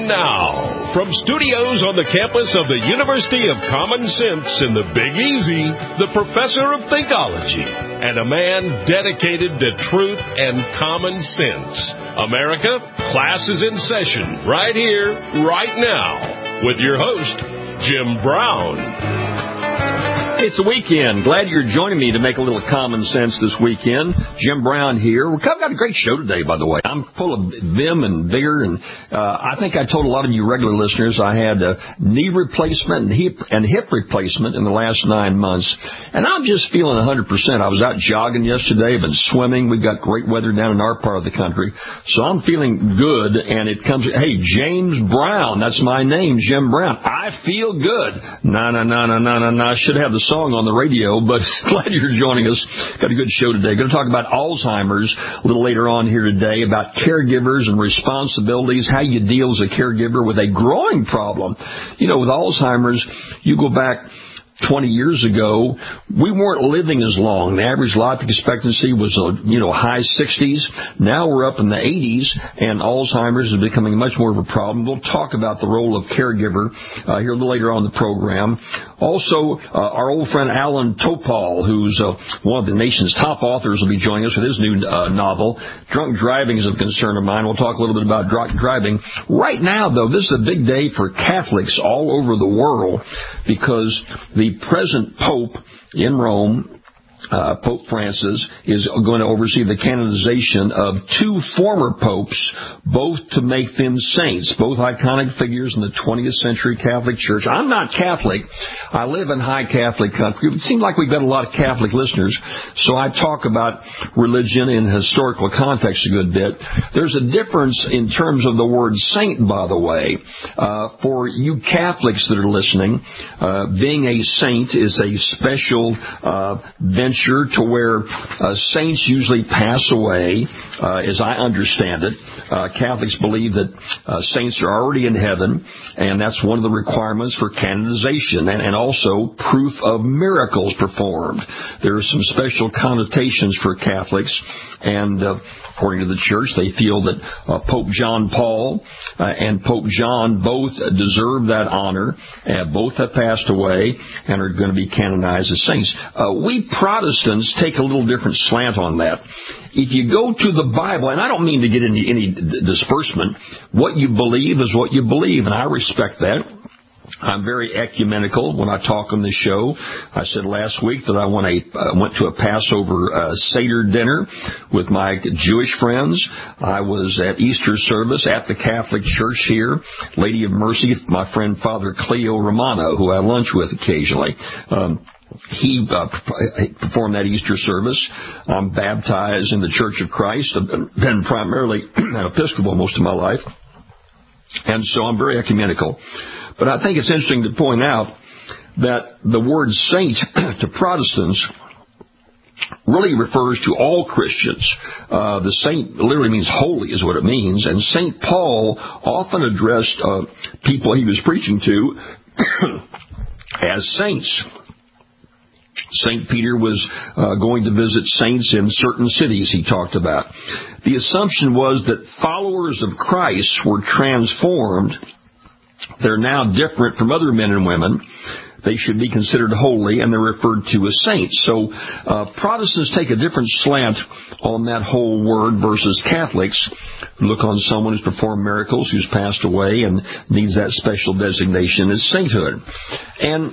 now, from studios on the campus of the University of Common Sense in the Big Easy, the professor of Thinkology, and a man dedicated to truth and common sense. America, class is in session right here, right now, with your host, Jim Brown. It's the weekend. Glad you're joining me to make a little common sense this weekend. Jim Brown here. We've got a great show today, by the way. I'm full of vim and vigor, and I think I told a lot of you regular listeners I had a knee replacement and hip replacement in the last 9 months, and I'm just feeling 100%. I was out jogging yesterday. I've been swimming. We've got great weather down in our part of the country, so I'm feeling good, and it comes, hey, James Brown, that's my name, Jim Brown. I feel good. No. I should have the song on the radio, but glad you're joining us. Got a good show today. Going to talk about Alzheimer's a little later on here today, about caregivers and responsibilities, how you deal as a caregiver with a growing problem. You know, with Alzheimer's, you go back 20 years ago, we weren't living as long. The average life expectancy was, high 60s. Now we're up in the 80s, and Alzheimer's is becoming much more of a problem. We'll talk about the role of caregiver here a little later on in the program. Also, our old friend Alan Topol, who's one of the nation's top authors, will be joining us with his new novel. Drunk driving is a concern of mine. We'll talk a little bit about drunk driving. Right now, though, this is a big day for Catholics all over the world because the present Pope in Rome, Pope Francis, is going to oversee the canonization of 2 former popes, both to make them saints, both iconic figures in the 20th century Catholic Church. I'm not Catholic. I live in high Catholic country. It seems like we've got a lot of Catholic listeners, so I talk about religion in historical context a good bit. There's a difference in terms of the word saint, by the way. For you Catholics that are listening, being a saint is a special venture to where saints usually pass away, as I understand it. Catholics believe that saints are already in heaven, and that's one of the requirements for canonization, and also proof of miracles performed. There are some special connotations for Catholics, and according to the Church, they feel that Pope John Paul and Pope John both deserve that honor, and both have passed away and are going to be canonized as saints. We Protestants take a little different slant on that. If you go to the Bible, and I don't mean to get into any disbursement, what you believe is what you believe, and I respect that. I'm very ecumenical when I talk on this show. I said last week that I went to a Passover Seder dinner with my Jewish friends. I was at Easter service at the Catholic Church here. Lady of Mercy, my friend Father Cleo Romano, who I lunch with occasionally. He performed that Easter service. I'm baptized in the Church of Christ. I've been primarily an Episcopal most of my life. And so I'm very ecumenical. But I think it's interesting to point out that the word saint to Protestants really refers to all Christians. The saint literally means holy is what it means. And St. Paul often addressed people he was preaching to as saints. St. Peter was going to visit saints in certain cities he talked about. The assumption was that followers of Christ were transformed. They're now different from other men and women. They should be considered holy, and they're referred to as saints. So Protestants take a different slant on that whole word versus Catholics, who look on someone who's performed miracles, who's passed away, and needs that special designation as sainthood. And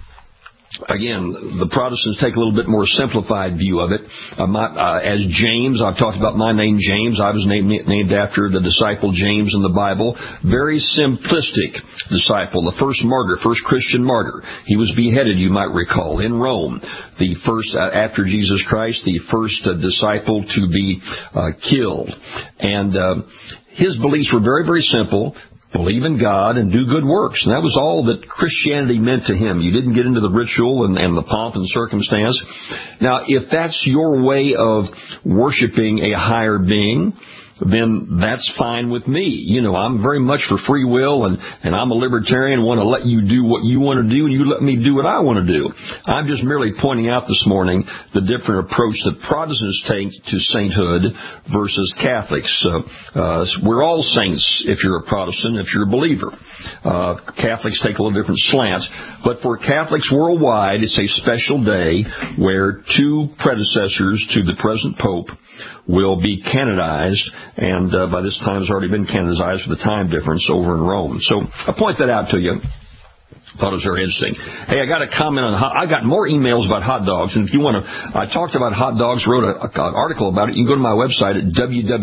again, the Protestants take a little bit more simplified view of it. As James, I've talked about my name, James. I was named after the disciple James in the Bible. Very simplistic disciple, the first martyr, first Christian martyr. He was beheaded, you might recall, in Rome. The first, after Jesus Christ, the first disciple to be killed. And his beliefs were very, very simple. Believe in God and do good works. And that was all that Christianity meant to him. You didn't get into the ritual and the pomp and circumstance. Now, if that's your way of worshiping a higher being, then that's fine with me. You know, I'm very much for free will, and I'm a libertarian, want to let you do what you want to do, and you let me do what I want to do. I'm just merely pointing out this morning the different approach that Protestants take to sainthood versus Catholics. We're all saints if you're a Protestant, if you're a believer. Catholics take a little different slant, but for Catholics worldwide, it's a special day where two predecessors to the present Pope will be canonized, and by this time has already been canonized with the time difference over in Rome. So I point that out to you. Thought it was very interesting. Hey, I got a comment on I got more emails about hot dogs, and if you want to, I talked about hot dogs, wrote an article about it. You can go to my website at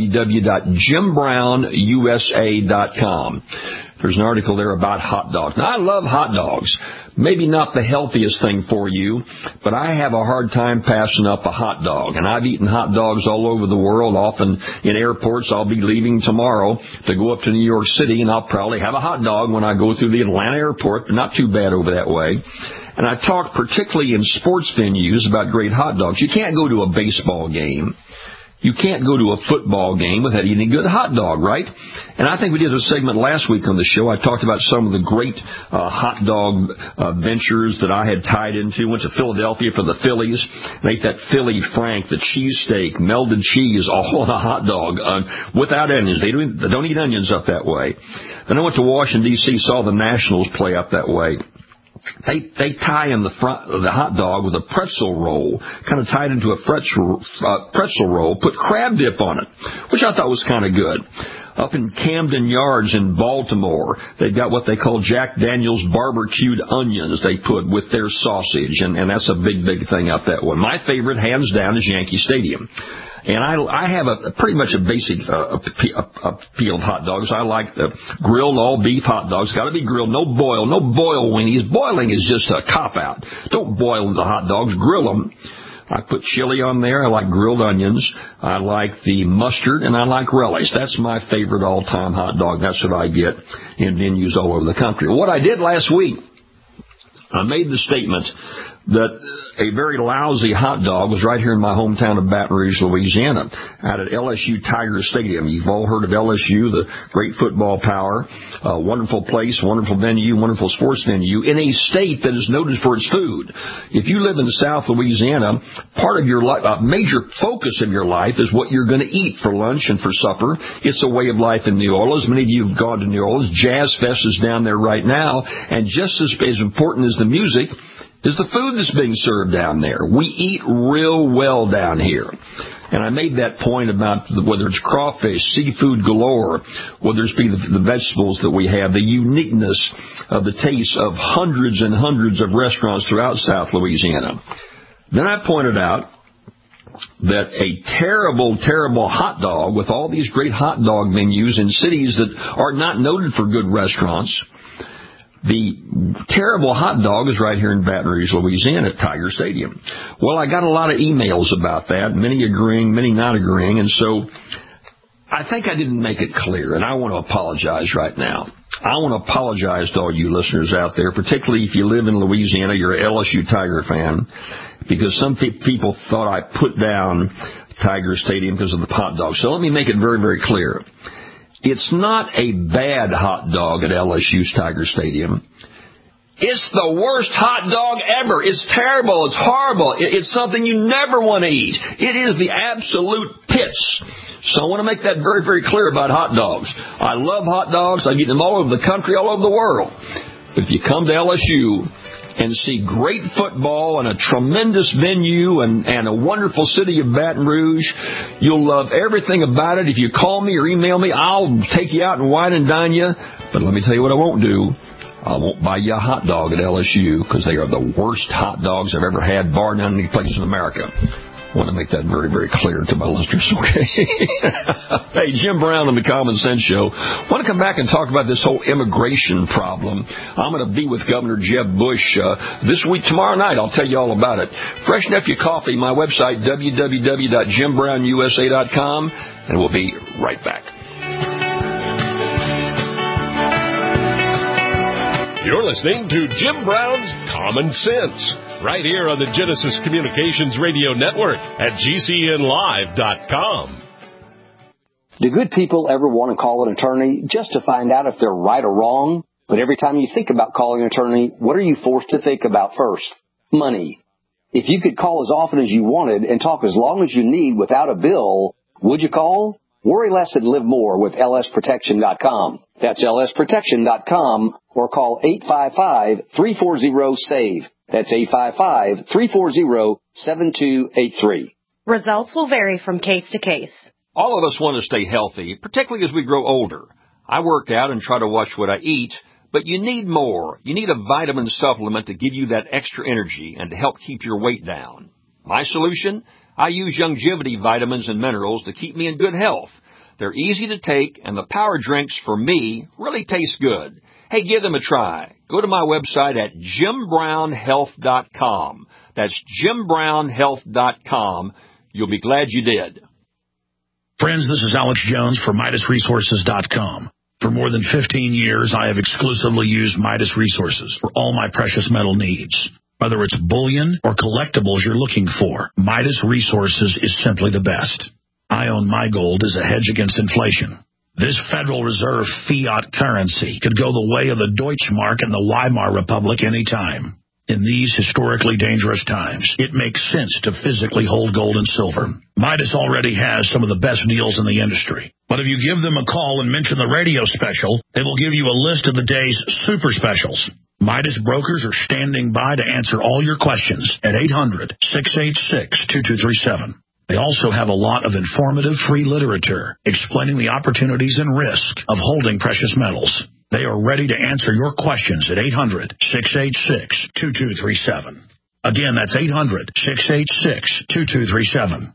www.JimBrownUSA.com. There's an article there about hot dogs. Now, I love hot dogs. Maybe not the healthiest thing for you, but I have a hard time passing up a hot dog. And I've eaten hot dogs all over the world, often in airports. I'll be leaving tomorrow to go up to New York City, and I'll probably have a hot dog when I go through the Atlanta airport, but not too bad over that way. And I talk particularly in sports venues about great hot dogs. You can't go to a baseball game. You can't go to a football game without eating a good hot dog, right? And I think we did a segment last week on the show. I talked about some of the great hot dog ventures that I had tied into. Went to Philadelphia for the Phillies and ate that Philly Frank, the cheesesteak, melted cheese, all on a hot dog without onions. They don't eat onions up that way. Then I went to Washington, D.C., saw the Nationals play up that way. They tie in the front of the hot dog with a pretzel roll, kind of tied into a pretzel roll, put crab dip on it, which I thought was kind of good. Up in Camden Yards in Baltimore, they've got what they call Jack Daniel's barbecued onions they put with their sausage, and that's a big, big thing up that way. My favorite, hands down, is Yankee Stadium. And I have a pretty much a basic peeled hot dogs. I like the grilled all beef hot dogs. Got to be grilled, no boil weenies. Boiling is just a cop out. Don't boil the hot dogs, grill them. I put chili on there. I like grilled onions. I like the mustard, and I like relish. That's my favorite all-time hot dog. That's what I get in venues all over the country. What I did last week, I made the statement that a very lousy hot dog was right here in my hometown of Baton Rouge, Louisiana, out at LSU Tiger Stadium. You've all heard of LSU, the great football power, wonderful place, wonderful venue, wonderful sports venue, in a state that is noted for its food. If you live in South Louisiana, part of your life, a major focus of your life is what you're going to eat for lunch and for supper. It's a way of life in New Orleans. Many of you have gone to New Orleans. Jazz Fest is down there right now, and just as important as the music is the food that's being served down there. We eat real well down here. And I made that point about whether it's crawfish, seafood galore, whether it's be the vegetables that we have, the uniqueness of the taste of hundreds and hundreds of restaurants throughout South Louisiana. Then I pointed out that a terrible, terrible hot dog with all these great hot dog menus in cities that are not noted for good restaurants, the terrible hot dog is right here in Baton Rouge, Louisiana, at Tiger Stadium. Well, I got a lot of emails about that, many agreeing, many not agreeing, and so I think I didn't make it clear, and I want to apologize right now. I want to apologize to all you listeners out there, particularly if you live in Louisiana, you're an LSU Tiger fan, because some people thought I put down Tiger Stadium because of the hot dog. So let me make it very, very clear. It's not a bad hot dog at LSU's Tiger Stadium. It's the worst hot dog ever. It's terrible. It's horrible. It's something you never want to eat. It is the absolute pits. So I want to make that very, very clear about hot dogs. I love hot dogs. I've eaten them all over the country, all over the world. But if you come to LSU and see great football and a tremendous venue and a wonderful city of Baton Rouge, you'll love everything about it. If you call me or email me, I'll take you out and wine and dine you. But let me tell you what I won't do. I won't buy you a hot dog at LSU because they are the worst hot dogs I've ever had, bar none, any place in America. I want to make that very, very clear to my listeners, okay? Hey, Jim Brown on the Common Sense Show. I want to come back and talk about this whole immigration problem. I'm going to be with Governor Jeb Bush this week, tomorrow night. I'll tell you all about it. Freshen up your coffee. My website, www.JimBrownUSA.com, and we'll be right back. You're listening to Jim Brown's Common Sense, right here on the Genesis Communications Radio Network at GCNlive.com. Do good people ever want to call an attorney just to find out if they're right or wrong? But every time you think about calling an attorney, what are you forced to think about first? Money. If you could call as often as you wanted and talk as long as you need without a bill, would you call? Worry less and live more with lsprotection.com. That's lsprotection.com or call 855-340-SAVE. That's 855-340-7283. Results will vary from case to case. All of us want to stay healthy, particularly as we grow older. I work out and try to watch what I eat, but you need more. You need a vitamin supplement to give you that extra energy and to help keep your weight down. My solution? I use Youngevity vitamins and minerals to keep me in good health. They're easy to take, and the power drinks, for me, really taste good. Hey, give them a try. Go to my website at jimbrownhealth.com. That's jimbrownhealth.com. You'll be glad you did. Friends, this is Alex Jones for MidasResources.com. For more than 15 years, I have exclusively used Midas Resources for all my precious metal needs. Whether it's bullion or collectibles you're looking for, Midas Resources is simply the best. I own my gold as a hedge against inflation. This Federal Reserve fiat currency could go the way of the Deutschmark and the Weimar Republic any time. In these historically dangerous times, it makes sense to physically hold gold and silver. Midas already has some of the best deals in the industry. But if you give them a call and mention the radio special, they will give you a list of the day's super specials. Midas brokers are standing by to answer all your questions at 800-686-2237. They also have a lot of informative free literature explaining the opportunities and risk of holding precious metals. They are ready to answer your questions at 800-686-2237. Again, that's 800-686-2237.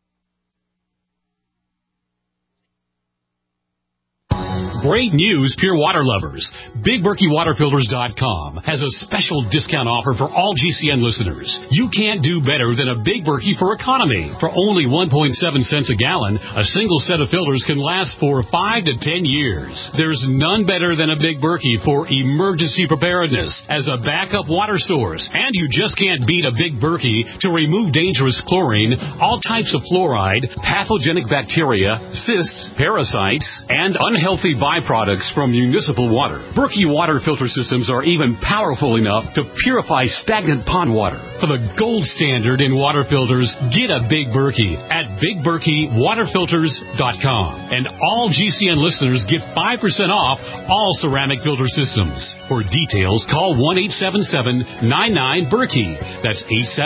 Great news, pure water lovers. BigBerkeyWaterFilters.com has a special discount offer for all GCN listeners. You can't do better than a Big Berkey for economy. For only 1.7 cents a gallon, a single set of filters can last for 5 to 10 years. There's none better than a Big Berkey for emergency preparedness as a backup water source. And you just can't beat a Big Berkey to remove dangerous chlorine, all types of fluoride, pathogenic bacteria, cysts, parasites, and unhealthy byproducts from municipal water. Berkey water filter systems are even powerful enough to purify stagnant pond water. For the gold standard in water filters, get a Big Berkey at BigBerkeyWaterFilters.com. And all GCN listeners get 5% off all ceramic filter systems. For details, call 1-877-99-BERKEY. That's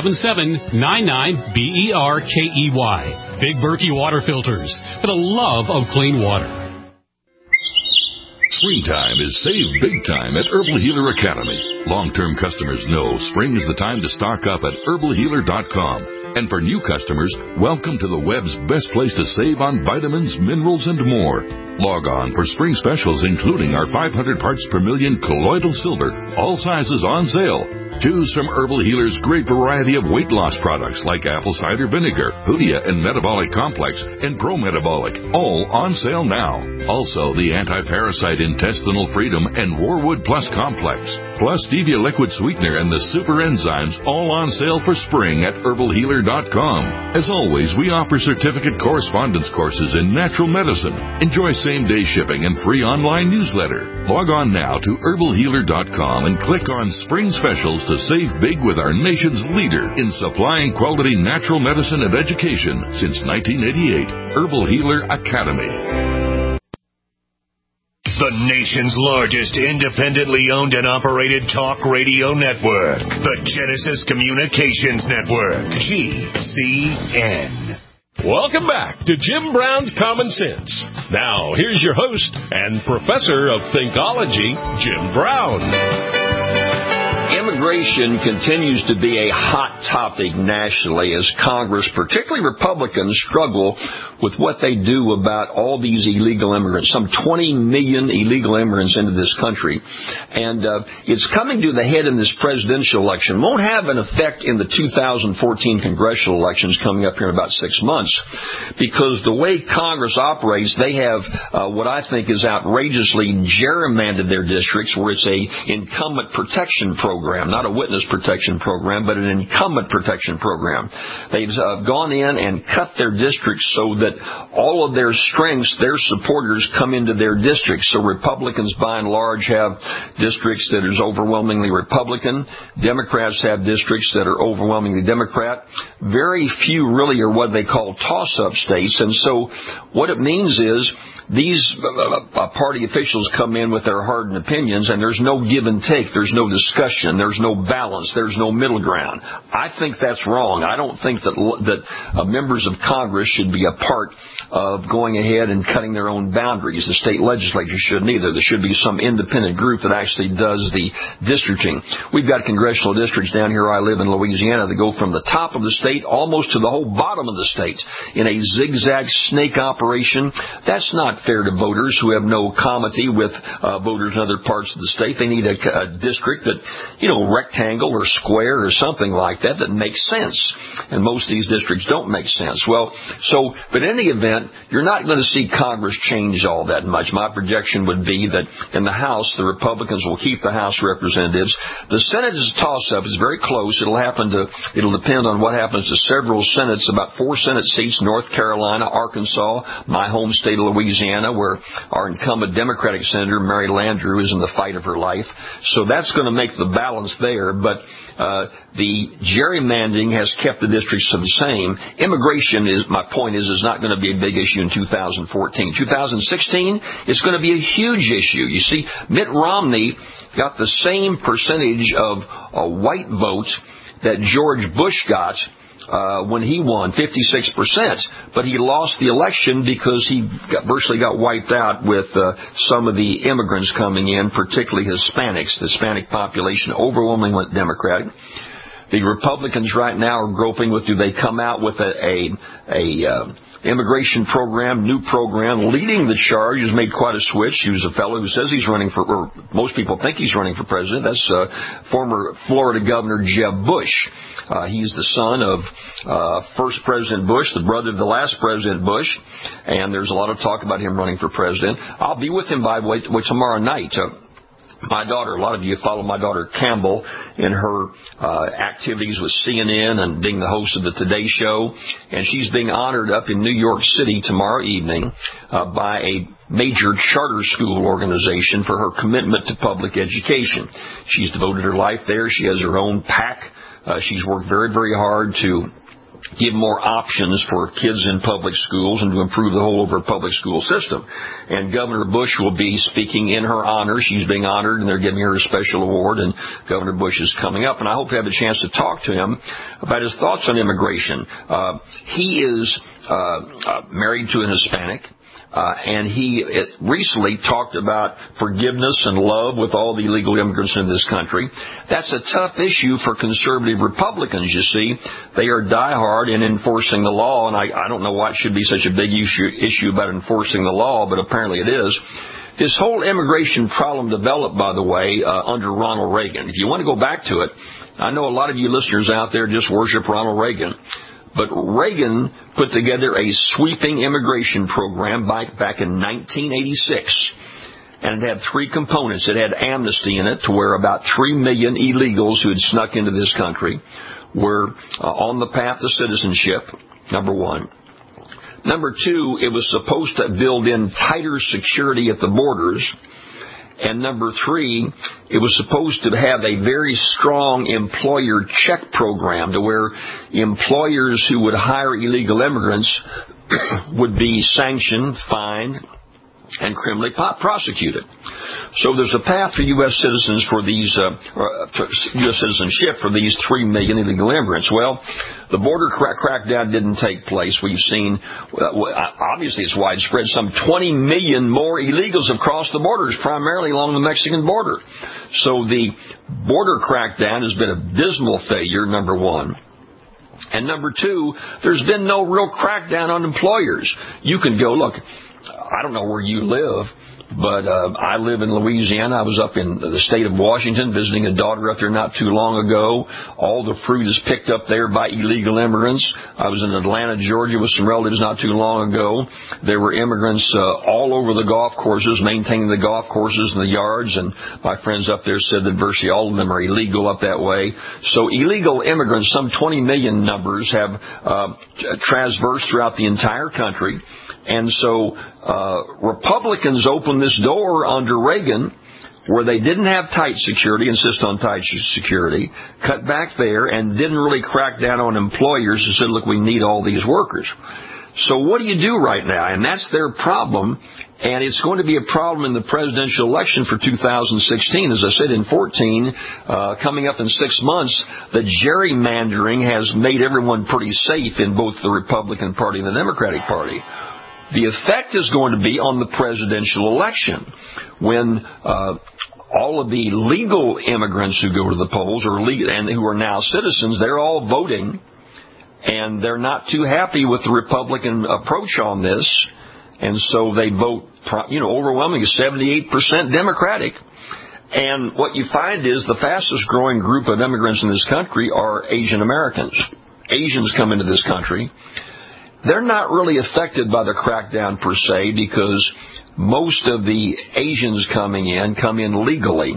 877-99-BERKEY. Big Berkey Water Filters, for the love of clean water. Springtime is save big time at Herbal Healer Academy. Long-term customers know spring is the time to stock up at herbalhealer.com. And for new customers, welcome to the web's best place to save on vitamins, minerals, and more. Log on for spring specials, including our 500 parts per million colloidal silver, all sizes on sale. Choose from Herbal Healer's great variety of weight loss products like apple cider vinegar, Hoodia and Metabolic Complex, and Pro-Metabolic, all on sale now. Also, the Anti-Parasite Intestinal Freedom and Warwood Plus Complex, plus Stevia Liquid Sweetener and the Super Enzymes, all on sale for spring at herbalhealer.com. As always, we offer certificate correspondence courses in natural medicine. Enjoy same-day shipping and free online newsletter. Log on now to herbalhealer.com and click on Spring Specials to save big with our nation's leader in supplying quality natural medicine and education since 1988, Herbal Healer Academy. The nation's largest independently owned and operated talk radio network, the Genesis Communications Network, GCN. Welcome back to Jim Brown's Common Sense. Now, here's your host and professor of Thinkology, Jim Brown. Immigration continues to be a hot topic nationally as Congress, particularly Republicans, struggle with what they do about all these illegal immigrants, some 20 million illegal immigrants into this country. And it's coming to the head in this presidential election. Won't have an effect in the 2014 congressional elections coming up here in about 6 months, because the way Congress operates, they have what I think is outrageously gerrymandered their districts, where it's a incumbent protection program, not a witness protection program, but an incumbent protection program. They've gone in and cut their districts so that that all of their strengths, their supporters come into their districts. So Republicans, by and large, have districts that is overwhelmingly Republican. Democrats have districts that are overwhelmingly Democrat. Very few really are what they call toss-up states. And so what it means is these party officials come in with their hardened opinions, and there's no give and take. There's no discussion. There's no balance. There's no middle ground. I think that's wrong. I don't think that members of Congress should be a part of going ahead and cutting their own boundaries. The state legislature shouldn't either. There should be some independent group that actually does the districting. We've got congressional districts down here I live in Louisiana that go from the top of the state almost to the whole bottom of the state in a zigzag snake operation. That's not fair to voters who have no comity with voters in other parts of the state. They need a district that, rectangle or square or something like that makes sense. And most of these districts don't make sense. But in any event, you're not going to see Congress change all that much. My projection would be that in the House, the Republicans will keep the House of Representatives. The Senate is a toss-up. It's very close. It'll depend on what happens to several Senates, about 4 Senate seats, North Carolina, Arkansas, my home state of Louisiana, where our incumbent Democratic Senator, Mary Landrieu, is in the fight of her life. So that's going to make the balance there. But the gerrymandering has kept the districts the same. Immigration, my point is not going to be a big issue in 2014. 2016, it's going to be a huge issue. You see, Mitt Romney got the same percentage of white votes that George Bush got when he won, 56%. But he lost the election because he virtually got wiped out with some of the immigrants coming in, particularly Hispanics. The Hispanic population overwhelmingly Democratic. The Republicans right now are groping with, do they come out with a immigration program, new program. Leading the charge has made quite a switch. He was a fellow who says he's running for, or most people think he's running for president. That's former Florida Governor Jeb Bush. He's the son of first President Bush, the brother of the last President Bush, and there's a lot of talk about him running for president. I'll be with him, by the way, tomorrow night. My daughter, a lot of you follow my daughter Campbell in her activities with CNN and being the host of the Today Show. And she's being honored up in New York City tomorrow evening by a major charter school organization for her commitment to public education. She's devoted her life there. She has her own PAC. She's worked very, very hard to give more options for kids in public schools and to improve the whole over public school system. And Governor Bush will be speaking in her honor. She's being honored, and they're giving her a special award, and Governor Bush is coming up. And I hope to have a chance to talk to him about his thoughts on immigration. He is married to an Hispanic. And he recently talked about forgiveness and love with all the illegal immigrants in this country. That's a tough issue for conservative Republicans, you see. They are diehard in enforcing the law, and I don't know why it should be such a big issue about enforcing the law, but apparently it is. This whole immigration problem developed, by the way, under Ronald Reagan. If you want to go back to it, I know a lot of you listeners out there just worship Ronald Reagan. But Reagan put together a sweeping immigration program back in 1986. And it had 3 components. It had amnesty in it, to where about 3 million illegals who had snuck into this country were on the path to citizenship, number 1. Number 2, it was supposed to build in tighter security at the borders. And number 3, it was supposed to have a very strong employer check program, to where employers who would hire illegal immigrants would be sanctioned, fined, and criminally prosecuted. So there's a path for U.S. citizens for these U.S. citizenship for these 3 million illegal immigrants. Well, the border crackdown didn't take place. We've seen, obviously it's widespread, some 20 million more illegals have crossed the borders, primarily along the Mexican border. So the border crackdown has been a dismal failure, number 1. And number 2, there's been no real crackdown on employers. You can go, look, I don't know where you live, But I live in Louisiana. I was up in the state of Washington visiting a daughter up there not too long ago. All the fruit is picked up there by illegal immigrants. I was in Atlanta, Georgia with some relatives not too long ago. There were immigrants all over the golf courses, maintaining the golf courses and the yards, and my friends up there said that virtually all of them are illegal up that way. So illegal immigrants, some 20 million numbers, have traversed throughout the entire country. And so Republicans opened this door under Reagan where they didn't have tight security, insist on tight security, cut back there, and didn't really crack down on employers who said, look, we need all these workers. So what do you do right now? And that's their problem, and it's going to be a problem in the presidential election for 2016. As I said, in 14, coming up in 6 months, the gerrymandering has made everyone pretty safe in both the Republican Party and the Democratic Party. The effect is going to be on the presidential election when all of the legal immigrants who go to the polls and who are now citizens, they're all voting, and they're not too happy with the Republican approach on this, and so they vote, overwhelmingly 78% Democratic. And what you find is the fastest growing group of immigrants in this country are Asian Americans. Asians come into this country. They're not really affected by the crackdown per se because most of the Asians come in legally.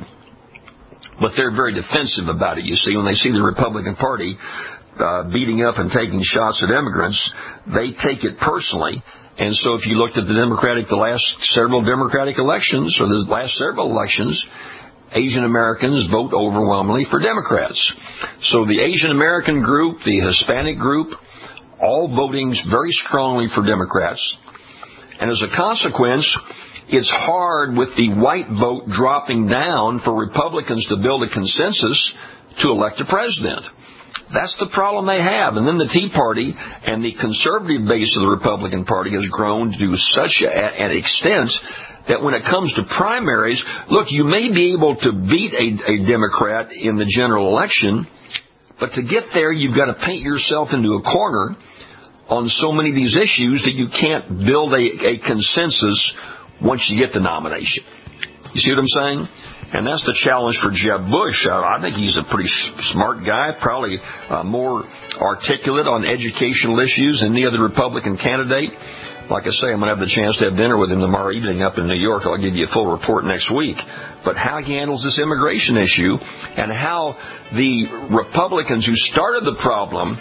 But they're very defensive about it. You see, when they see the Republican Party beating up and taking shots at immigrants, they take it personally. And so if you looked at the last several Democratic elections, or the last several elections, Asian Americans vote overwhelmingly for Democrats. So the Asian American group, the Hispanic group, all voting very strongly for Democrats. And as a consequence, it's hard with the white vote dropping down for Republicans to build a consensus to elect a president. That's the problem they have. And then the Tea Party and the conservative base of the Republican Party has grown to such an extent that when it comes to primaries, look, you may be able to beat a Democrat in the general election, but to get there, you've got to paint yourself into a corner on so many of these issues that you can't build a consensus once you get the nomination. You see what I'm saying? And that's the challenge for Jeb Bush. I think he's a pretty smart guy, probably more articulate on educational issues than any other Republican candidate. Like I say, I'm going to have the chance to have dinner with him tomorrow evening up in New York. I'll give you a full report next week. But how he handles this immigration issue and how the Republicans who started the problem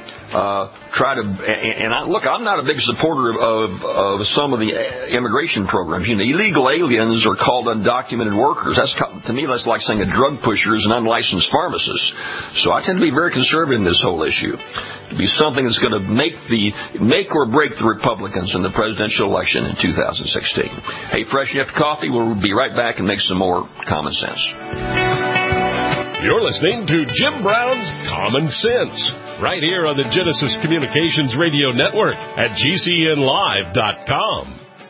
look, I'm not a big supporter of some of the immigration programs. Illegal aliens are called undocumented workers. To me, that's like saying a drug pusher is an unlicensed pharmacist. So I tend to be very conservative in this whole issue. It'd be something that's going to make or break the Republicans in the presidential election in 2016. Hey, freshen up coffee. We'll be right back and make some more common sense. You're listening to Jim Brown's Common Sense, right here on the Genesis Communications Radio Network at GCNlive.com.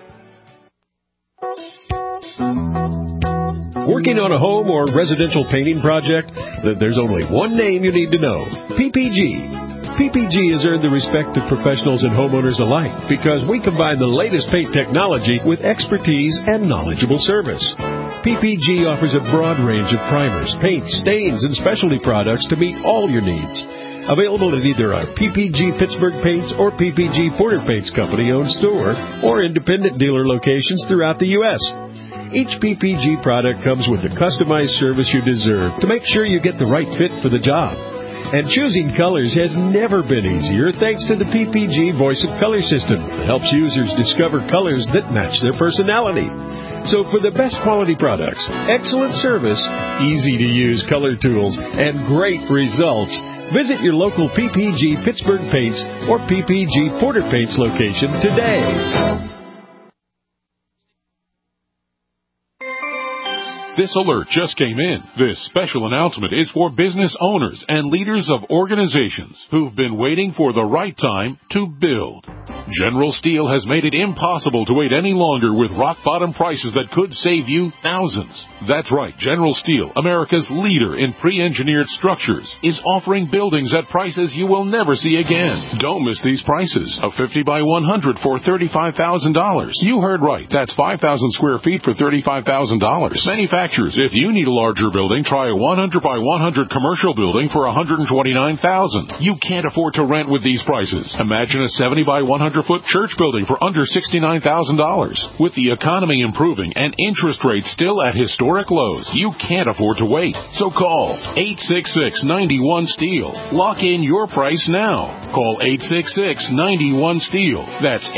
Working on a home or residential painting project? There's only one name you need to know: PPG. PPG has earned the respect of professionals and homeowners alike because we combine the latest paint technology with expertise and knowledgeable service. PPG offers a broad range of primers, paints, stains, and specialty products to meet all your needs. Available at either our PPG Pittsburgh Paints or PPG Porter Paints Company-owned store or independent dealer locations throughout the U.S. Each PPG product comes with the customized service you deserve to make sure you get the right fit for the job. And choosing colors has never been easier thanks to the PPG Voice of Color system that helps users discover colors that match their personality. So for the best quality products, excellent service, easy-to-use color tools, and great results, visit your local PPG Pittsburgh Paints or PPG Porter Paints location today. This alert just came in. This special announcement is for business owners and leaders of organizations who've been waiting for the right time to build. General Steel has made it impossible to wait any longer with rock-bottom prices that could save you thousands. That's right. General Steel, America's leader in pre-engineered structures, is offering buildings at prices you will never see again. Don't miss these prices. A 50 by 100 for $35,000. You heard right. That's 5,000 square feet for $35,000. Manufacturers, if you need a larger building, try a 100 by 100 commercial building for $129,000. You can't afford to rent with these prices. Imagine a 70 by 100 foot church building for under $69,000. With the economy improving and interest rates still at historic lows, you can't afford to wait. So call 866-91-STEEL. Lock in your price now. Call 866-91-STEEL. That's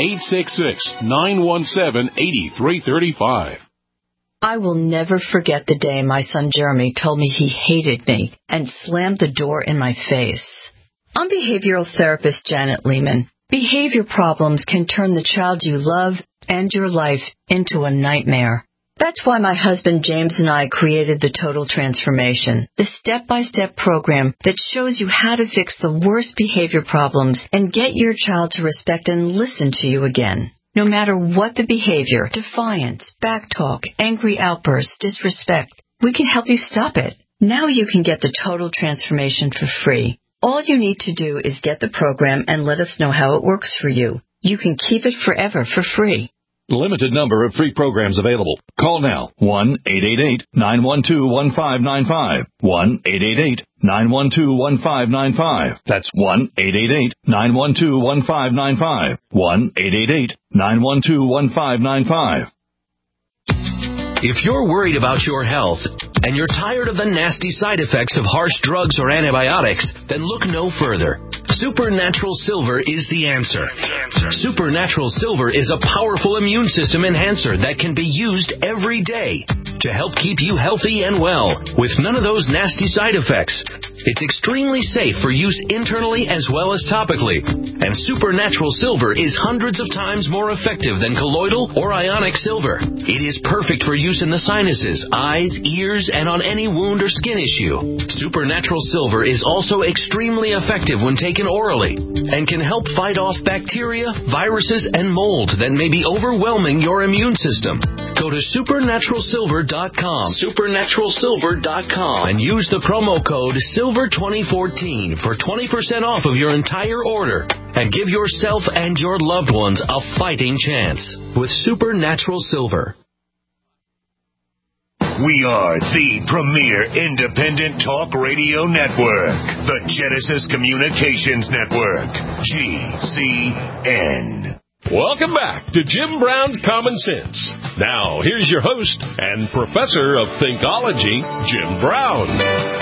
866-917-8335. I will never forget the day my son Jeremy told me he hated me and slammed the door in my face. I'm behavioral therapist Janet Lehman. Behavior problems can turn the child you love and your life into a nightmare. That's why my husband James and I created the Total Transformation, the step-by-step program that shows you how to fix the worst behavior problems and get your child to respect and listen to you again. No matter what the behavior, defiance, backtalk, angry outbursts, disrespect, we can help you stop it. Now you can get the Total Transformation for free. All you need to do is get the program and let us know how it works for you. You can keep it forever for free. Limited number of free programs available. Call now. 1-888-912-1595. 1-888-912-1595. That's 1-888-912-1595. 1-888-912-1595. If you're worried about your health and you're tired of the nasty side effects of harsh drugs or antibiotics, then look no further. Supernatural Silver is the answer. Supernatural Silver is a powerful immune system enhancer that can be used every day to help keep you healthy and well with none of those nasty side effects. It's extremely safe for use internally as well as topically. And Supernatural Silver is hundreds of times more effective than colloidal or ionic silver. It is perfect for use in the sinuses, eyes, ears, and on any wound or skin issue. Supernatural Silver is also extremely effective when taken orally and can help fight off bacteria, viruses, and mold that may be overwhelming your immune system. Go to supernaturalsilver.com, supernaturalsilver.com, and use the promo code SILVER2014 for 20% off of your entire order and give yourself and your loved ones a fighting chance with Supernatural Silver. We are the premier independent talk radio network, the Genesis Communications Network, GCN. Welcome back to Jim Brown's Common Sense. Now, here's your host and professor of Thinkology, Jim Brown.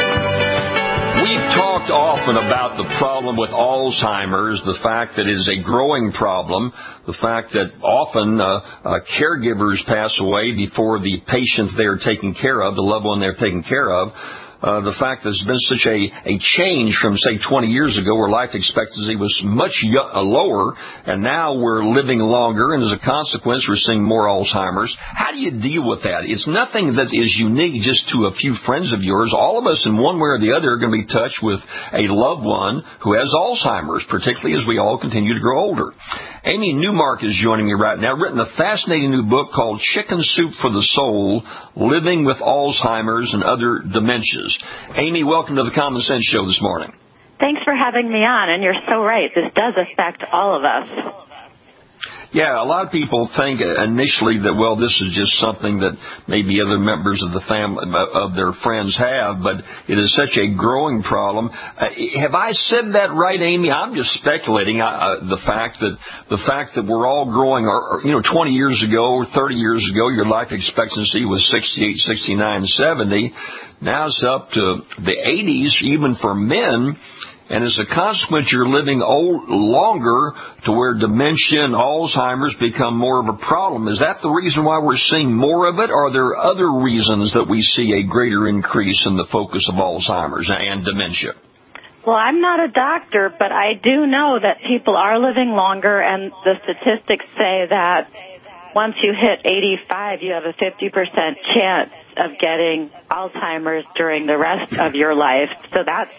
We've talked often about the problem with Alzheimer's, the fact that it is a growing problem, the fact that often caregivers pass away before the patient they're taking care of, the loved one they're taking care of. The fact that there's been such a change from, say, 20 years ago where life expectancy was much lower, and now we're living longer, and as a consequence, we're seeing more Alzheimer's. How do you deal with that? It's nothing that is unique just to a few friends of yours. All of us, in one way or the other, are going to be touched with a loved one who has Alzheimer's, particularly as we all continue to grow older. Amy Newmark is joining me right now, written a fascinating new book called Chicken Soup for the Soul, Living with Alzheimer's and Other Dementias. Amy, welcome to the Common Sense Show this morning. Thanks for having me on, and you're so right. This does affect all of us. Yeah, a lot of people think initially that, well, this is just something that maybe other members of the family, of their friends have, but it is such a growing problem. Have I said that right, Amy? I'm just speculating. The fact that we're all growing, 20 years ago or 30 years ago, your life expectancy was 68, 69, 70. Now it's up to the 80s, even for men. And as a consequence, you're living longer to where dementia and Alzheimer's become more of a problem. Is that the reason why we're seeing more of it, or are there other reasons that we see a greater increase in the focus of Alzheimer's and dementia? Well, I'm not a doctor, but I do know that people are living longer, and the statistics say that once you hit 85, you have a 50% chance of getting Alzheimer's during the rest of your life. So that's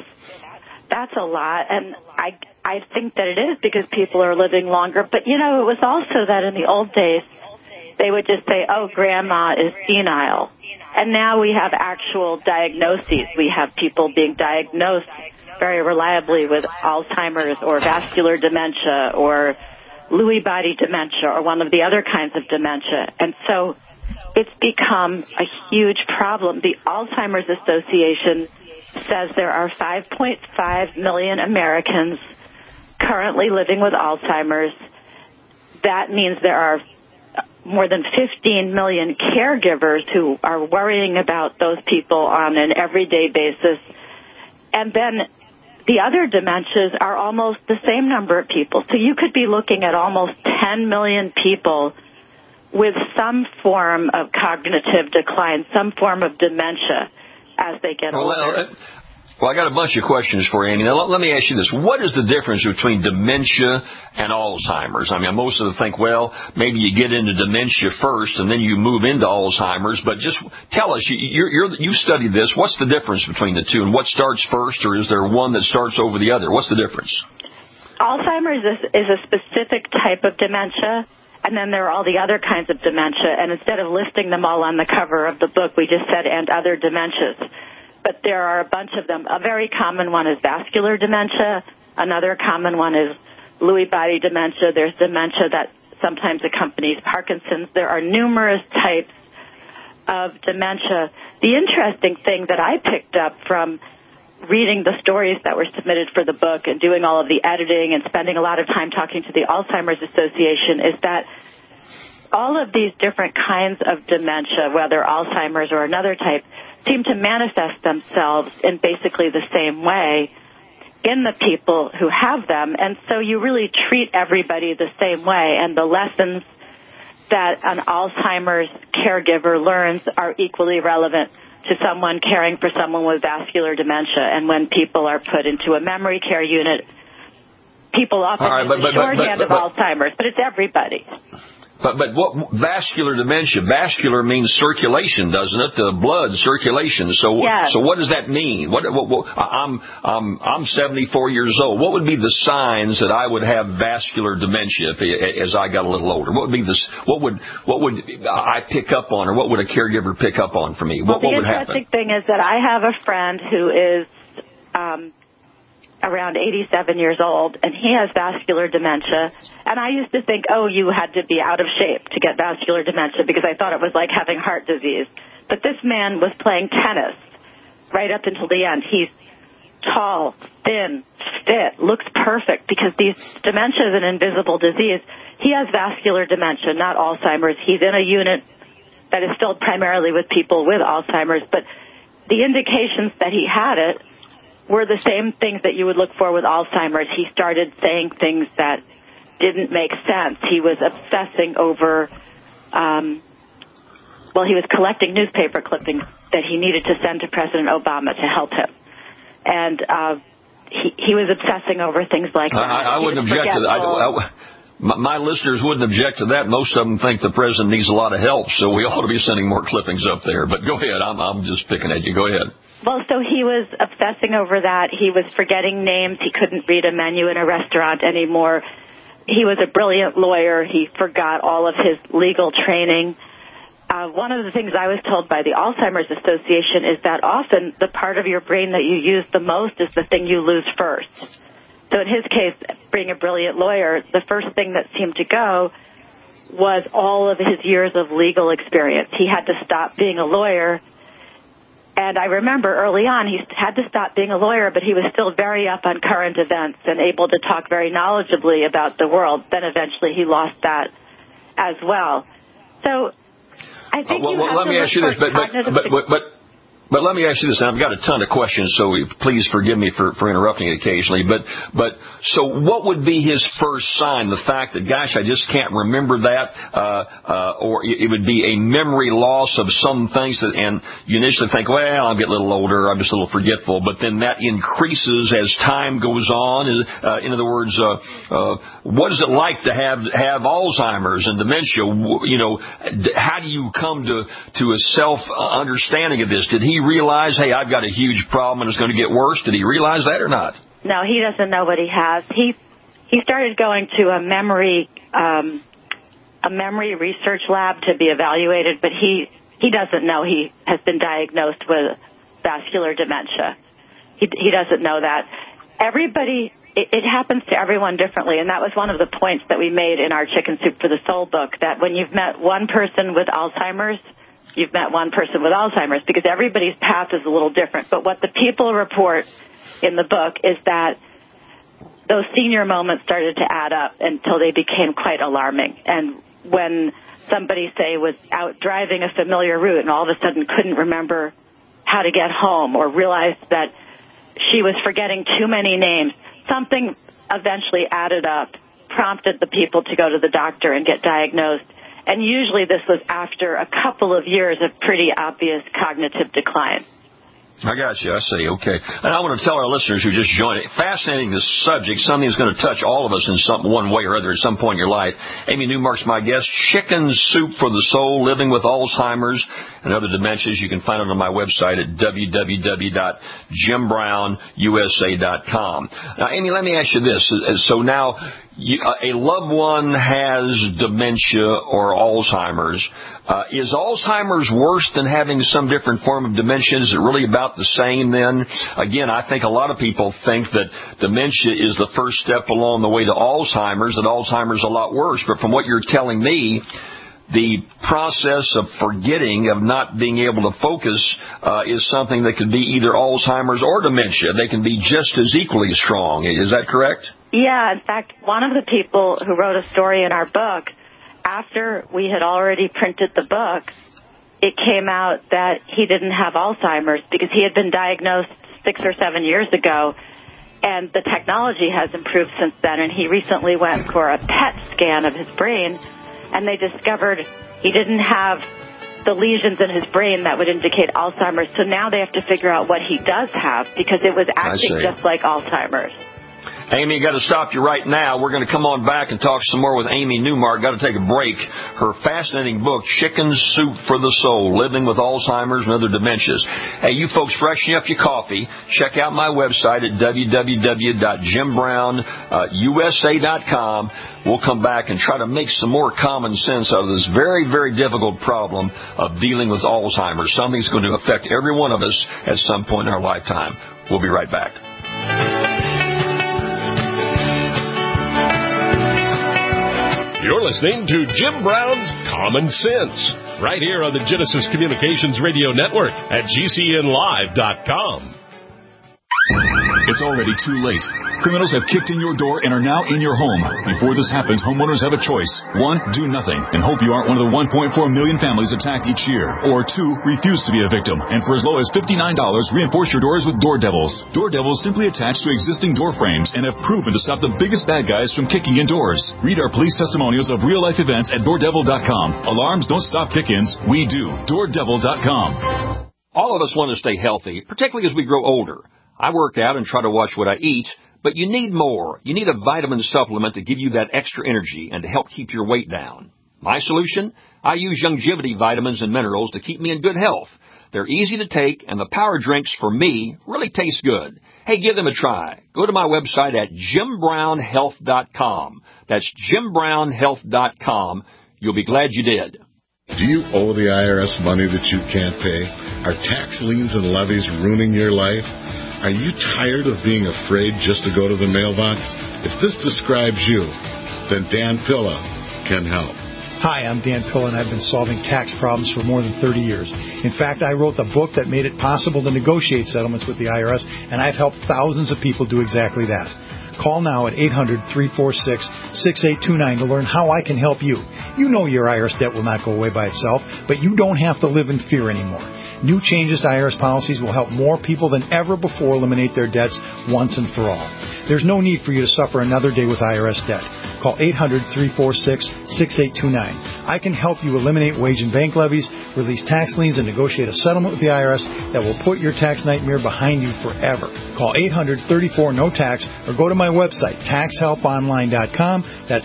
a lot, and I think that it is because people are living longer. But, it was also that in the old days, they would just say, oh, grandma is senile. And now we have actual diagnoses. We have people being diagnosed very reliably with Alzheimer's or vascular dementia or Lewy body dementia or one of the other kinds of dementia. And so it's become a huge problem. The Alzheimer's Association says there are 5.5 million Americans currently living with Alzheimer's. That means there are more than 15 million caregivers who are worrying about those people on an everyday basis. And then the other dementias are almost the same number of people. So you could be looking at almost 10 million people with some form of cognitive decline, some form of dementia as they get older. Well, I got a bunch of questions for you, Annie. Now, let me ask you this. What is the difference between dementia and Alzheimer's? I mean, most of them think, well, maybe you get into dementia first and then you move into Alzheimer's. But just tell us, you studied this. What's the difference between the two? And what starts first, or is there one that starts over the other? What's the difference? Alzheimer's is a specific type of dementia, and then there are all the other kinds of dementia. And instead of listing them all on the cover of the book, we just said, and other dementias. But there are a bunch of them. A very common one is vascular dementia. Another common one is Lewy body dementia. There's dementia that sometimes accompanies Parkinson's. There are numerous types of dementia. The interesting thing that I picked up from reading the stories that were submitted for the book and doing all of the editing and spending a lot of time talking to the Alzheimer's Association is that all of these different kinds of dementia, whether Alzheimer's or another type, seem to manifest themselves in basically the same way in the people who have them. And so you really treat everybody the same way. And the lessons that an Alzheimer's caregiver learns are equally relevant to someone caring for someone with vascular dementia. And when people are put into a memory care unit, people often use the shorthand of Alzheimer's, but it's everybody. But what vascular dementia? Vascular means circulation, doesn't it? The blood circulation. So yes. So what does that mean? I'm 74 years old. What would be the signs that I would have vascular dementia as I got a little older? What would be what would I pick up on, or what would a caregiver pick up on for me? What would happen? The interesting thing is that I have a friend who is around 87 years old, and he has vascular dementia. And I used to think, oh, you had to be out of shape to get vascular dementia because I thought it was like having heart disease. But this man was playing tennis right up until the end. He's tall, thin, fit, looks perfect because dementia is an invisible disease. He has vascular dementia, not Alzheimer's. He's in a unit that is filled primarily with people with Alzheimer's, but the indications that he had it were the same things that you would look for with Alzheimer's. He started saying things that didn't make sense. He was obsessing over, he was collecting newspaper clippings that he needed to send to President Obama to help him. And he was obsessing over things like that. I wouldn't object to that. My listeners wouldn't object to that. Most of them think the president needs a lot of help, so we ought to be sending more clippings up there. But go ahead. I'm just picking at you. Go ahead. Well, so he was obsessing over that. He was forgetting names. He couldn't read a menu in a restaurant anymore. He was a brilliant lawyer. He forgot all of his legal training. One of the things I was told by the Alzheimer's Association is that often the part of your brain that you use the most is the thing you lose first. So in his case, being a brilliant lawyer, the first thing that seemed to go was all of his years of legal experience. He had to stop being a lawyer. And I remember early on he had to stop being a lawyer, but he was still very up on current events and able to talk very knowledgeably about the world. Then eventually he lost that as well. So I think let me ask you this, but let me ask you this. I've got a ton of questions, so please forgive me for interrupting occasionally. But so what would be his first sign? The fact that, gosh, I just can't remember that, or it would be a memory loss of some things and you initially think, well, I'll get a little older, I'm just a little forgetful. But then that increases as time goes on. In other words, what is it like to have Alzheimer's and dementia? How do you come to a self-understanding of this? Did he realize, hey, I've got a huge problem and it's going to get worse? Did he realize that or not? No, he doesn't know what he has. He started going to a memory research lab to be evaluated, but he he doesn't know he has been diagnosed with vascular dementia. He doesn't know that. Everybody, it happens to everyone differently, and that was one of the points that we made in our Chicken Soup for the Soul book, that when you've met one person with Alzheimer's, you've met one person with Alzheimer's, because everybody's path is a little different. But what the people report in the book is that those senior moments started to add up until they became quite alarming. And when somebody, say, was out driving a familiar route and all of a sudden couldn't remember how to get home, or realized that she was forgetting too many names, something eventually added up, prompted the people to go to the doctor and get diagnosed. And usually this was after a couple of years of pretty obvious cognitive decline. I got you. I see. Okay. And I want to tell our listeners who just joined, fascinating this subject, something that's going to touch all of us in one way or other at some point in your life. Amy Newmark's my guest. Chicken Soup for the Soul, Living with Alzheimer's and Other Dementias. You can find it on my website at www.jimbrown.usa.com. Now, Amy, let me ask you this. So now a loved one has dementia or Alzheimer's. Is Alzheimer's worse than having some different form of dementia? Is it really about the same then? Again, I think a lot of people think that dementia is the first step along the way to Alzheimer's, that Alzheimer's is a lot worse. But from what you're telling me, the process of forgetting, of not being able to focus, is something that could be either Alzheimer's or dementia. They can be just as equally strong. Is that correct? Yeah. In fact, one of the people who wrote a story in our book, after we had already printed the book, it came out that he didn't have Alzheimer's because he had been diagnosed 6 or 7 years ago, and the technology has improved since then, and he recently went for a PET scan of his brain, and they discovered he didn't have the lesions in his brain that would indicate Alzheimer's. So now they have to figure out what he does have, because it was acting just like Alzheimer's. Amy, got to stop you right now. We're going to come on back and talk some more with Amy Newmark. Got to take a break. Her fascinating book, Chicken Soup for the Soul, Living with Alzheimer's and Other Dementias. Hey, you folks, freshen up your coffee. Check out my website at www.jimbrown.usa.com. We'll come back and try to make some more common sense out of this very, very difficult problem of dealing with Alzheimer's. Something's going to affect every one of us at some point in our lifetime. We'll be right back. You're listening to Jim Brown's Common Sense, right here on the Genesis Communications Radio Network at GCNlive.com. It's already too late. Criminals have kicked in your door and are now in your home. Before this happens, homeowners have a choice. 1, do nothing and hope you aren't one of the 1.4 million families attacked each year. Or 2, refuse to be a victim, and for as low as $59, reinforce your doors with Door Devils. Door Devils simply attach to existing door frames and have proven to stop the biggest bad guys from kicking in doors. Read our police testimonials of real-life events at DoorDevil.com. Alarms don't stop kick-ins. We do. DoorDevil.com. All of us want to stay healthy, particularly as we grow older. I work out and try to watch what I eat, but you need more. You need a vitamin supplement to give you that extra energy and to help keep your weight down. My solution? I use Youngevity vitamins and minerals to keep me in good health. They're easy to take, and the power drinks, for me, really taste good. Hey, give them a try. Go to my website at jimbrownhealth.com. That's jimbrownhealth.com. You'll be glad you did. Do you owe the IRS money that you can't pay? Are tax liens and levies ruining your life? Are you tired of being afraid just to go to the mailbox? If this describes you, then Dan Pilla can help. Hi, I'm Dan Pilla, and I've been solving tax problems for more than 30 years. In fact, I wrote the book that made it possible to negotiate settlements with the IRS, and I've helped thousands of people do exactly that. Call now at 800-346-6829 to learn how I can help you. You know your IRS debt will not go away by itself, but you don't have to live in fear anymore. New changes to IRS policies will help more people than ever before eliminate their debts once and for all. There's no need for you to suffer another day with IRS debt. Call 800-346-6829. I can help you eliminate wage and bank levies, release tax liens, and negotiate a settlement with the IRS that will put your tax nightmare behind you forever. Call 800-34-NO-TAX or go to my website, taxhelponline.com. That's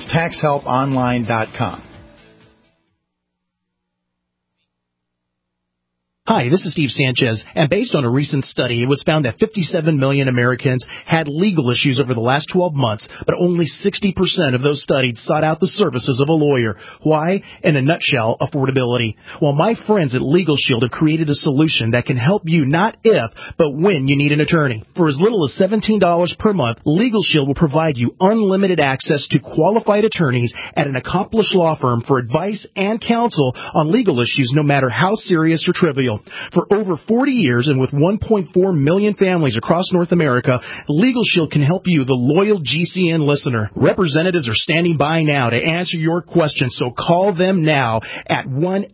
taxhelponline.com. Hi, this is Steve Sanchez, and based on a recent study, it was found that 57 million Americans had legal issues over the last 12 months, but only 60% of those studied sought out the services of a lawyer. Why? In a nutshell, affordability. Well, my friends at Legal Shield have created a solution that can help you not if, but when you need an attorney. For as little as $17 per month, Legal Shield will provide you unlimited access to qualified attorneys at an accomplished law firm for advice and counsel on legal issues, no matter how serious or trivial. For over 40 years and with 1.4 million families across North America, Legal Shield can help you, the loyal GCN listener. Representatives are standing by now to answer your questions, so call them now at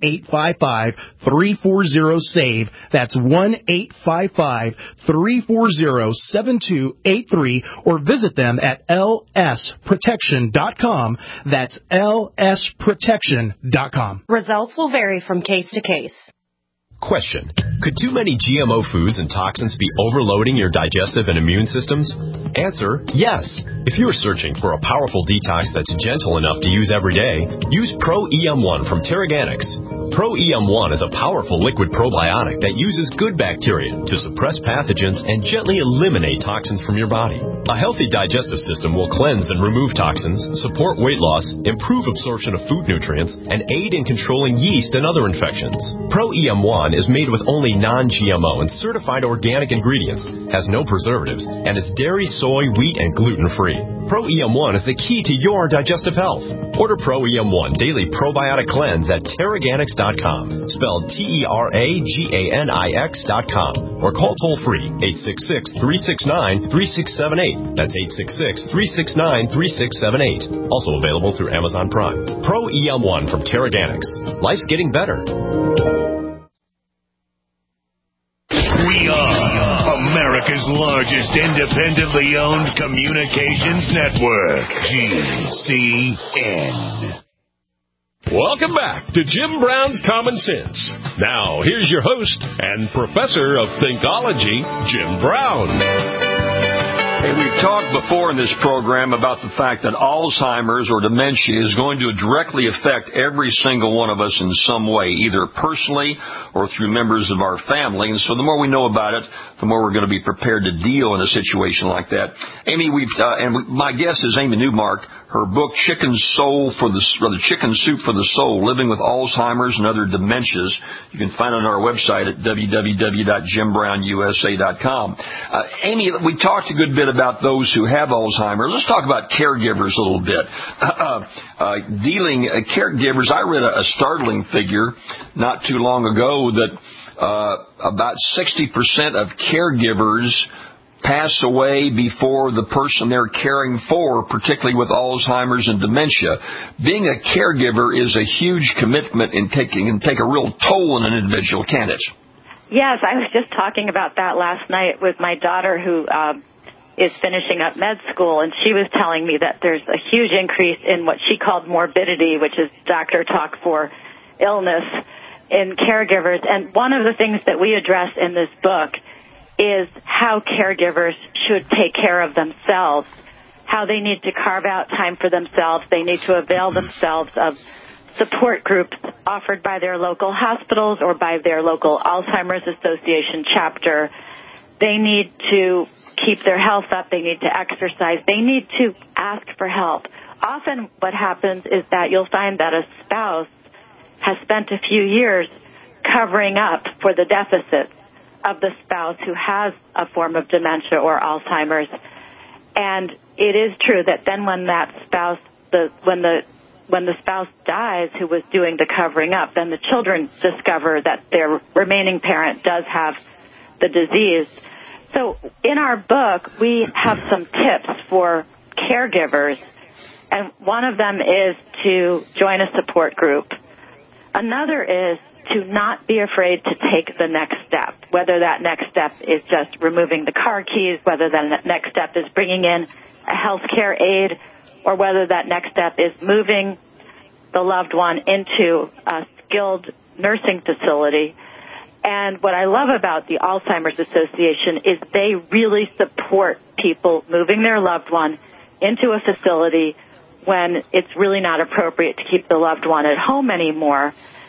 1-855-340-SAVE. That's 1-855-340-7283, or visit them at lsprotection.com. That's lsprotection.com. Results will vary from case to case. Question. Could too many GMO foods and toxins be overloading your digestive and immune systems? Answer, yes. If you're searching for a powerful detox that's gentle enough to use every day, use Pro-EM1 from Terraganics. Pro-EM1 is a powerful liquid probiotic that uses good bacteria to suppress pathogens and gently eliminate toxins from your body. A healthy digestive system will cleanse and remove toxins, support weight loss, improve absorption of food nutrients, and aid in controlling yeast and other infections. Pro-EM1 is made with only non-GMO and certified organic ingredients, has no preservatives, and is dairy, soy, wheat, and gluten-free. Pro-EM1 is the key to your digestive health. Order Pro-EM1 Daily Probiotic Cleanse at Terraganics.com, spelled Terraganix.com, or call toll-free 866-369-3678. That's 866-369-3678. Also available through Amazon Prime. Pro-EM1 from Terraganics. Life's getting better. We are America's largest independently owned communications network, GCN. Welcome back to Jim Brown's Common Sense. Now, here's your host and professor of Thinkology, Jim Brown. Hey, we've talked before in this program about the fact that Alzheimer's or dementia is going to directly affect every single one of us in some way, either personally or through members of our family. And so the more we know about it, the more we're going to be prepared to deal in a situation like that. Amy, my guest is Amy Newmark. Her book, Chicken Soup for the Soul, Living with Alzheimer's and Other Dementias. You can find it on our website at www.jimbrownusa.com. Amy, we talked a good bit about those who have Alzheimer's. Let's talk about caregivers a little bit. Caregivers, I read a startling figure not too long ago that about 60% of caregivers pass away before the person they're caring for, particularly with Alzheimer's and dementia. Being a caregiver is a huge commitment and can take a real toll on an individual, can't it? Yes, I was just talking about that last night with my daughter who is finishing up med school, and she was telling me that there's a huge increase in what she called morbidity, which is doctor talk for illness in caregivers. And one of the things that we address in this book is how caregivers should take care of themselves, how they need to carve out time for themselves. They need to avail themselves of support groups offered by their local hospitals or by their local Alzheimer's Association chapter. They need to keep their health up. They need to exercise. They need to ask for help. Often what happens is that you'll find that a spouse has spent a few years covering up for the deficits of the spouse who has a form of dementia or Alzheimer's. And it is true that then when that spouse, when the spouse dies who was doing the covering up, then the children discover that their remaining parent does have the disease. So in our book, we have some tips for caregivers, and one of them is to join a support group. Another is to not be afraid to take the next step, whether that next step is just removing the car keys, whether that next step is bringing in a healthcare aide, or whether that next step is moving the loved one into a skilled nursing facility. And what I love about the Alzheimer's Association is they really support people moving their loved one into a facility when it's really not appropriate to keep the loved one at home anymore.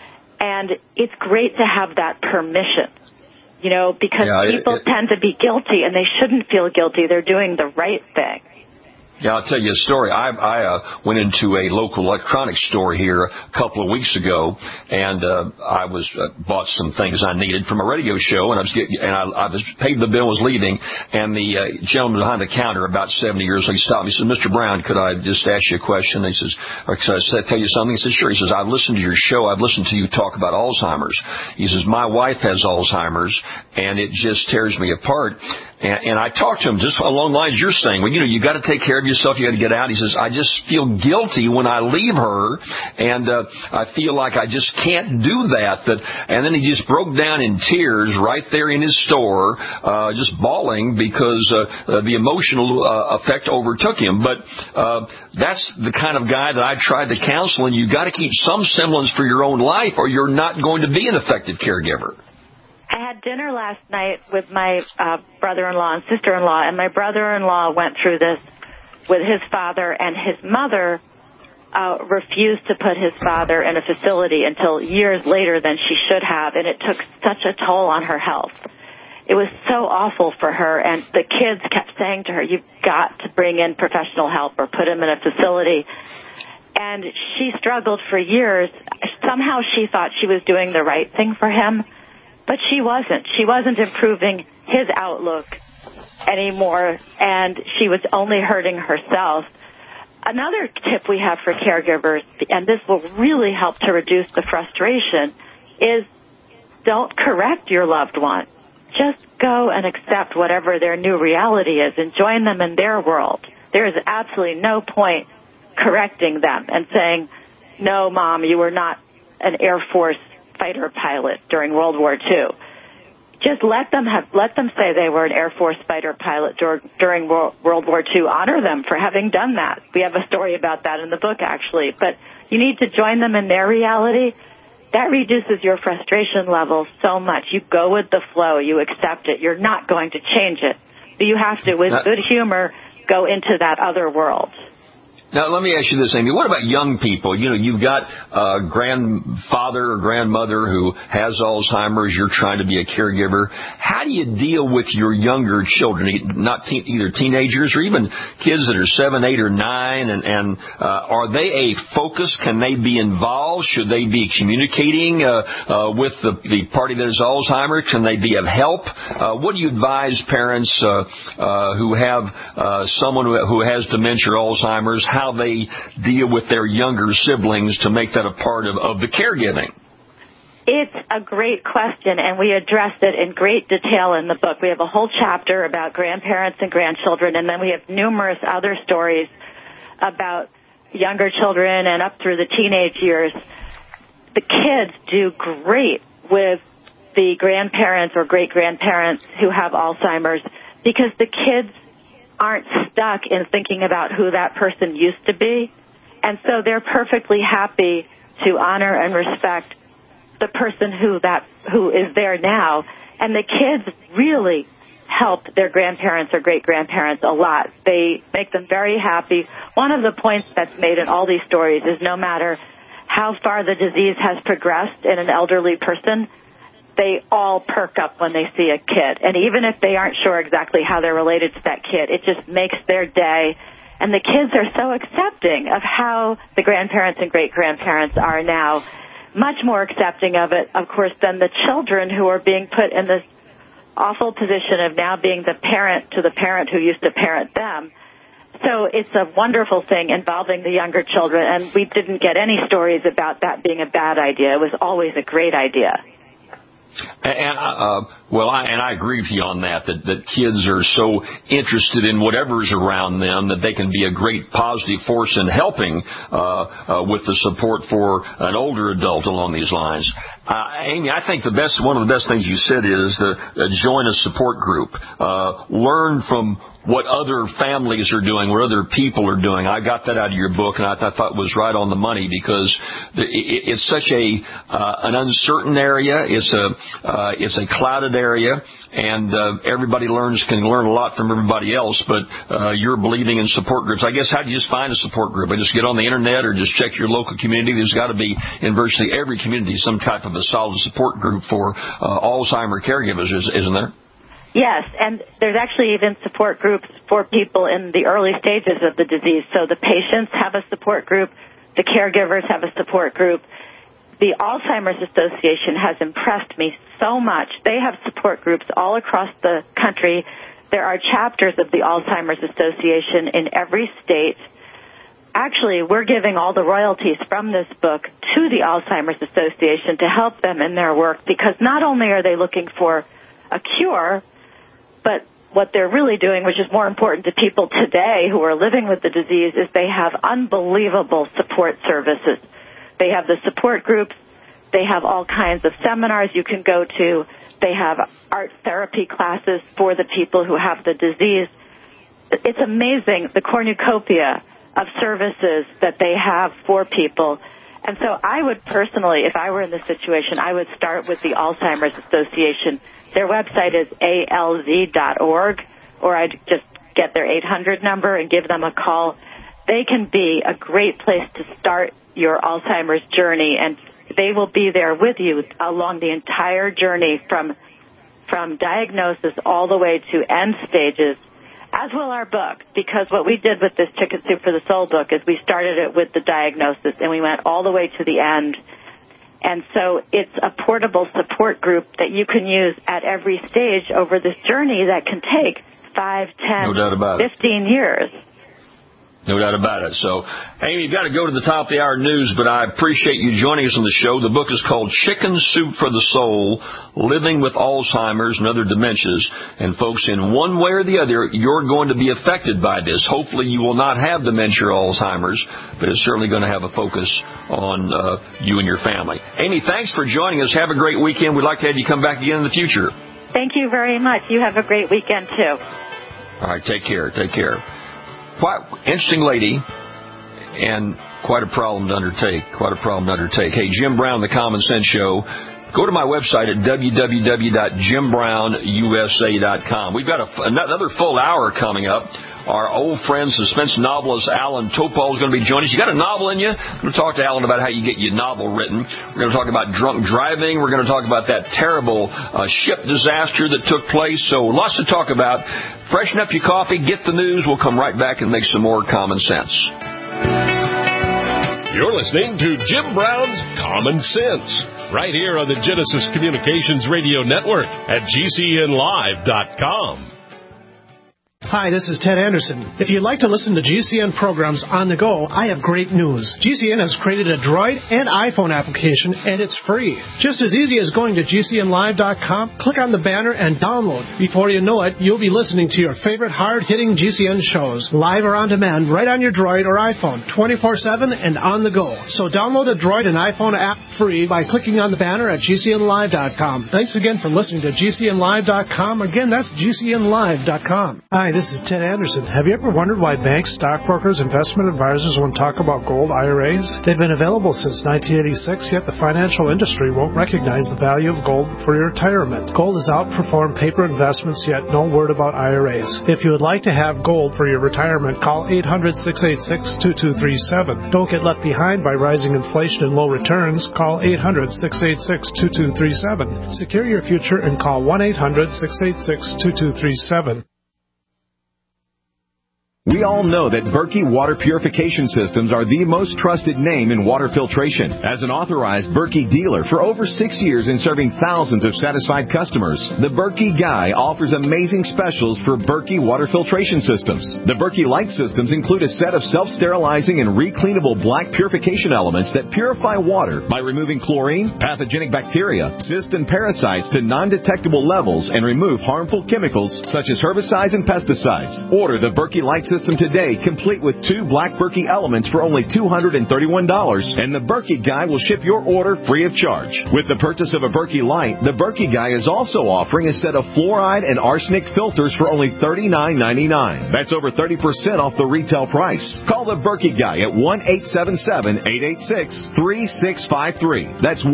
And it's great to have that permission, because people tend to be guilty, and they shouldn't feel guilty. They're doing the right thing. Yeah, I'll tell you a story. I went into a local electronics store here a couple of weeks ago, and I bought some things I needed from a radio show, and I was paid the bill, was leaving, and the gentleman behind the counter, about 70 years old, he stopped me. He said, "Mr. Brown, could I just ask you a question?" He says, "Or could I tell you something?" He says, "Sure." He says, "I've listened to your show. I've listened to you talk about Alzheimer's." He says, "My wife has Alzheimer's, and it just tears me apart." And I talked to him just along the lines you're saying. Well, you got to take care of yourself. You got to get out. He says, "I just feel guilty when I leave her, and I feel like I just can't do that." And then he just broke down in tears right there in his store, just bawling because the emotional effect overtook him. But that's the kind of guy that I tried to counsel, and you got to keep some semblance for your own life, or you're not going to be an effective caregiver. I had dinner last night with my brother-in-law and sister-in-law, and my brother-in-law went through this with his father, and his mother refused to put his father in a facility until years later than she should have, and it took such a toll on her health. It was so awful for her, and the kids kept saying to her, "You've got to bring in professional help or put him in a facility." And she struggled for years. Somehow she thought she was doing the right thing for him, but she wasn't. She wasn't improving his outlook anymore, and she was only hurting herself. Another tip we have for caregivers, and this will really help to reduce the frustration, is don't correct your loved one. Just go and accept whatever their new reality is and join them in their world. There is absolutely no point correcting them and saying, "No, Mom, you were not an Air Force fighter pilot during World War II." Just let them say they were an Air Force fighter pilot during World War II. Honor them for having done that. We have a story about that in the book, actually. But you need to join them in their reality. That reduces your frustration level so much. You go with the flow. You accept it. You're not going to change it. But you have to, with good humor, go into that other world. Now, let me ask you this, Amy. What about young people? You've got a grandfather or grandmother who has Alzheimer's. You're trying to be a caregiver. How do you deal with your younger children, either teenagers or even kids that are 7, 8, or 9? And are they a focus? Can they be involved? Should they be communicating with the party that has Alzheimer's? Can they be of help? What do you advise parents who have someone who has dementia or Alzheimer's, how they deal with their younger siblings to make that a part of the caregiving? It's a great question, and we addressed it in great detail in the book. We have a whole chapter about grandparents and grandchildren, and then we have numerous other stories about younger children and up through the teenage years. The kids do great with the grandparents or great-grandparents who have Alzheimer's because the kids aren't stuck in thinking about who that person used to be. And so they're perfectly happy to honor and respect the person who is there now. And the kids really help their grandparents or great-grandparents a lot. They make them very happy. One of the points that's made in all these stories is no matter how far the disease has progressed in an elderly person, they all perk up when they see a kid. And even if they aren't sure exactly how they're related to that kid, it just makes their day. And the kids are so accepting of how the grandparents and great-grandparents are now, much more accepting of it, of course, than the children who are being put in this awful position of now being the parent to the parent who used to parent them. So it's a wonderful thing involving the younger children, and we didn't get any stories about that being a bad idea. It was always a great idea. And I agree with you on that kids are so interested in whatever's around them that they can be a great positive force in helping with the support for an older adult along these lines. Amy, I think one of the best things you said is to join a support group. Learn from what other families are doing, what other people are doing. I got that out of your book, and I thought it was right on the money because it's such an uncertain area. It's a clouded area, and everybody can learn a lot from everybody else, but you're believing in support groups. I guess, how do you just find a support group? I just get on the internet or just check your local community? There's got to be, in virtually every community, some type of a solid support group for Alzheimer caregivers, isn't there? Yes, and there's actually even support groups for people in the early stages of the disease. So the patients have a support group, the caregivers have a support group. The Alzheimer's Association has impressed me so much. They have support groups all across the country. There are chapters of the Alzheimer's Association in every state. Actually, we're giving all the royalties from this book to the Alzheimer's Association to help them in their work, because not only are they looking for a cure, but what they're really doing, which is more important to people today who are living with the disease, is they have unbelievable support services. They have the support groups. They have all kinds of seminars you can go to. They have art therapy classes for the people who have the disease. It's amazing, the cornucopia of services that they have for people. And so I would personally, if I were in this situation, I would start with the Alzheimer's Association. Their website is alz.org, or I'd just get their 800 number and give them a call. They can be a great place to start your Alzheimer's journey, and they will be there with you along the entire journey from diagnosis all the way to end stages, as will our book, because what we did with this Chicken Soup for the Soul book is we started it with the diagnosis and we went all the way to the end. And so it's a portable support group that you can use at every stage over this journey that can take 5, 10, 15 years. No doubt about it. So, Amy, you've got to go to the top of the hour news, but I appreciate you joining us on the show. The book is called Chicken Soup for the Soul, Living with Alzheimer's and Other Dementias. And, folks, in one way or the other, you're going to be affected by this. Hopefully you will not have dementia or Alzheimer's, but it's certainly going to have a focus on you and your family. Amy, thanks for joining us. Have a great weekend. We'd like to have you come back again in the future. Thank you very much. You have a great weekend, too. All right, take care. Take care. Quite interesting lady, and quite a problem to undertake. Hey, Jim Brown, The Common Sense Show. Go to my website at www.jimbrown.usa.com. We've got another full hour coming up. Our old friend, suspense novelist Alan Topol is going to be joining us. You got a novel in you? We're going to talk to Alan about how you get your novel written. We're going to talk about drunk driving. We're going to talk about that terrible ship disaster that took place. So lots to talk about. Freshen up your coffee, get the news. We'll come right back and make some more common sense. You're listening to Jim Brown's Common Sense, right here on the Genesis Communications Radio Network at GCNlive.com. Hi, this is Ted Anderson. If you'd like to listen to GCN programs on the go, I have great news. GCN has created a Droid and iPhone application, and it's free. Just as easy as going to GCNlive.com, click on the banner, and download. Before you know it, you'll be listening to your favorite hard-hitting GCN shows, live or on demand, right on your Droid or iPhone, 24/7 and on the go. So download the Droid and iPhone app free by clicking on the banner at GCNlive.com. Thanks again for listening to GCNlive.com. Again, that's GCNlive.com. Hi, this is Ted Anderson. Have you ever wondered why banks, stockbrokers, investment advisors won't talk about gold IRAs? They've been available since 1986, yet the financial industry won't recognize the value of gold for your retirement. Gold has outperformed paper investments, yet no word about IRAs. If you would like to have gold for your retirement, call 800-686-2237. Don't get left behind by rising inflation and low returns. Call 800-686-2237. Secure your future and call 1-800-686-2237. We all know that Berkey Water Purification Systems are the most trusted name in water filtration. As an authorized Berkey dealer for over 6 years and serving thousands of satisfied customers, the Berkey Guy offers amazing specials for Berkey Water Filtration Systems. The Berkey Light Systems include a set of self-sterilizing and recleanable black purification elements that purify water by removing chlorine, pathogenic bacteria, cysts, and parasites to non-detectable levels and remove harmful chemicals such as herbicides and pesticides. Order the Berkey Light Systems system today, complete with 2 Black Berkey elements for only $231, and the Berkey Guy will ship your order free of charge. With the purchase of a Berkey Light, the Berkey Guy is also offering a set of fluoride and arsenic filters for only $39.99. That's over 30% off the retail price. Call the Berkey Guy at 1-877-886-3653. That's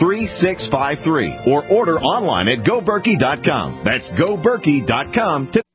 1-877-886-3653. Or order online at GoBerkey.com. That's GoBerkey.com.